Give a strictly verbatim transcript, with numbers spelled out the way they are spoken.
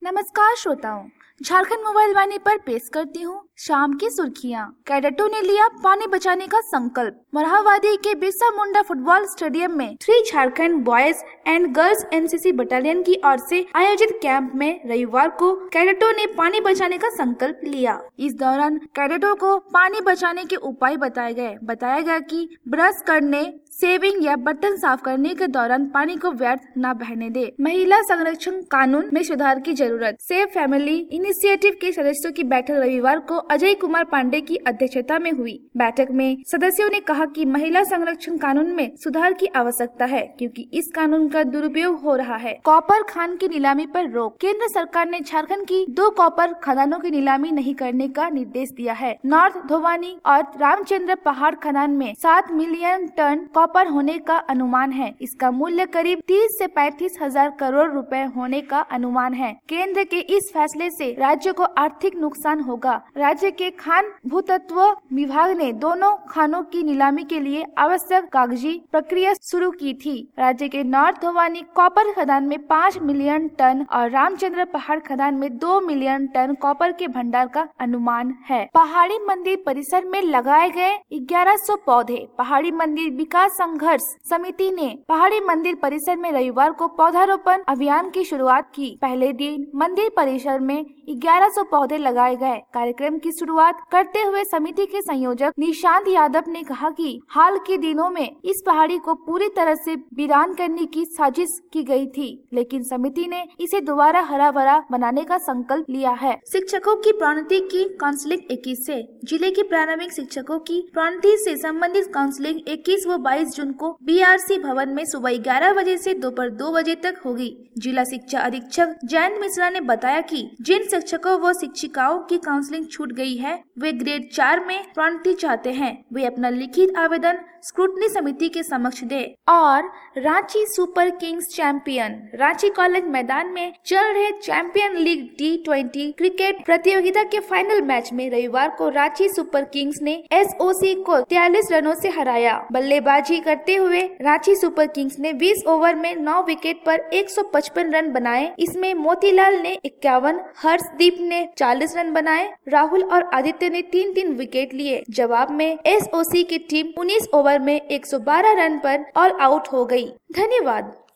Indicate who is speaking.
Speaker 1: नमस्कार श्रोताओं, झारखंड मोबाइल वाणी पर पेश करती हूँ शाम की सुर्खियाँ। कैडेटों ने लिया पानी बचाने का संकल्प। मोरहाबादी के बिरसा मुंडा फुटबॉल स्टेडियम में three Jharkhand boys and girls NCC battalion की ओर से आयोजित कैंप में रविवार को कैडेटों ने पानी बचाने का संकल्प लिया। इस दौरान कैडेटों को पानी बचाने के उपाय बताए गए। बताया गया कि ब्रश करने, सेविंग या बर्तन साफ करने के दौरान पानी को व्यर्थ न बहने दे। महिला संरक्षण कानून में सुधार की जरूरत। सेव फैमिली इनिशिएटिव के सदस्यों की बैठक रविवार को अजय कुमार पांडे की अध्यक्षता में हुई। बैठक में सदस्यों ने कहा कि महिला संरक्षण कानून में सुधार की आवश्यकता है, क्योंकि इस कानून का दुरुपयोग हो रहा है। कॉपर खान की नीलामी पर रोक। केंद्र सरकार ने झारखंड की दो कॉपर खदानों की नीलामी नहीं करने का निर्देश दिया है। नॉर्थ धोवानी और रामचंद्र पहाड़ खदान में सात मिलियन टन कॉपर होने का अनुमान है। इसका मूल्य करीब तीस से पैंतीस हजार करोड़ रुपए होने का अनुमान है। केंद्र के इस फैसले से राज्य को आर्थिक नुकसान होगा। राज्य के खान भूतत्व विभाग ने दोनों खानों की नीलामी के लिए आवश्यक कागजी प्रक्रिया शुरू की थी। राज्य के नॉर्थ धोवानी कॉपर खदान में पाँच मिलियन टन और रामचंद्र पहाड़ खदान में दो मिलियन टन कॉपर के भंडार का अनुमान है। पहाड़ी मंदिर परिसर में लगाए गए ग्यारह सौ पौधे। पहाड़ी मंदिर विकास संघर्ष समिति ने पहाड़ी मंदिर परिसर में रविवार को पौधारोपण अभियान की शुरुआत की। पहले दिन मंदिर परिसर में ग्यारह सौ पौधे लगाए गए। कार्यक्रम की शुरुआत करते हुए समिति के संयोजक निशांत यादव ने कहा कि हाल के दिनों में इस पहाड़ी को पूरी तरह से वीरान करने की साजिश की गई थी, लेकिन समिति ने इसे दोबारा हरा भरा बनाने का संकल्प लिया है। शिक्षकों की प्रोन्नति की काउंसलिंग इक्कीस से। जिले के प्रारंभिक शिक्षकों की प्रोन्नति से संबंधित काउंसलिंग इक्कीस व बाईस जून को बीआरसी भवन में सुबह ग्यारह बजे से दोपहर दो बजे तक होगी। जिला शिक्षा अधीक्षक जयंत मिश्रा ने बताया कि जिन शिक्षकों व शिक्षिकाओं की काउंसलिंग छूट गई है, वे ग्रेड चार में प्रोन्नति चाहते हैं, वे अपना लिखित आवेदन स्क्रूटनी समिति के समक्ष दे। और Ranchi super kings champion. Ranchi college मैदान में चल रहे champion league T twenty cricket प्रतियोगिता के फाइनल मैच में रविवार को रांची सुपर किंग्स ने एसओसी को तैंतालीस रनों से हराया। बल्लेबाजी करते हुए रांची सुपर किंग्स ने बीस ओवर में नौ विकेट पर एक सौ पचपन रन बनाए। इसमें मोतीलाल ने इक्यावन, हर्षदीप ने चालीस रन बनाए, राहुल और आदित्य ने तीन तीन विकेट लिए। जवाब में एसओसी की टीम उन्नीस ओवर में एक सौ बारह रन पर ऑल आउट हो गई। धन्यवाद।